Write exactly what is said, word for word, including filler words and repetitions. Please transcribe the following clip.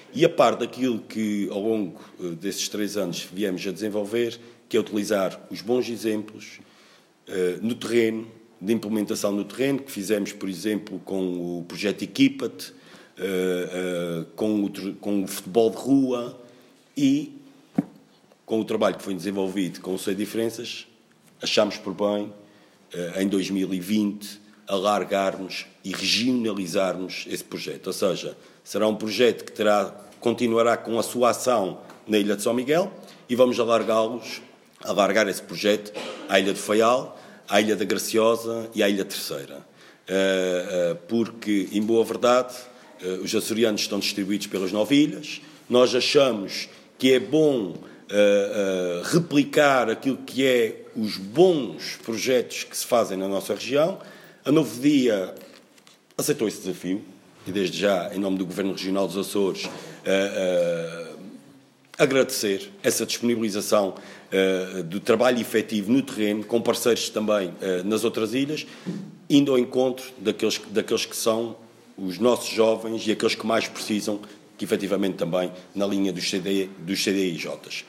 E a par daquilo que, ao longo desses três anos, viemos a desenvolver, que é utilizar os bons exemplos uh, no terreno, de implementação no terreno, que fizemos, por exemplo, com o projeto Equipa-te, uh, uh, com, o, com o futebol de rua e com o trabalho que foi desenvolvido com o Sei Diferenças, achámos por bem, uh, em dois mil e vinte, alargarmos e regionalizarmos esse projeto. Ou seja, será um projeto que terá, continuará com a sua ação na Ilha de São Miguel e vamos alargá-los, alargar esse projeto à Ilha do Faial, à Ilha da Graciosa e à Ilha Terceira. Porque, em boa verdade, os açorianos estão distribuídos pelas nove ilhas. Nós achamos que é bom replicar aquilo que é os bons projetos que se fazem na nossa região. A Novo Dia aceitou esse desafio e, desde já, em nome do Governo Regional dos Açores, uh, uh, agradecer essa disponibilização uh, do trabalho efetivo no terreno, com parceiros também uh, nas outras ilhas, indo ao encontro daqueles, daqueles que são os nossos jovens e aqueles que mais precisam, que efetivamente também na linha dos C D, dos C D I Js.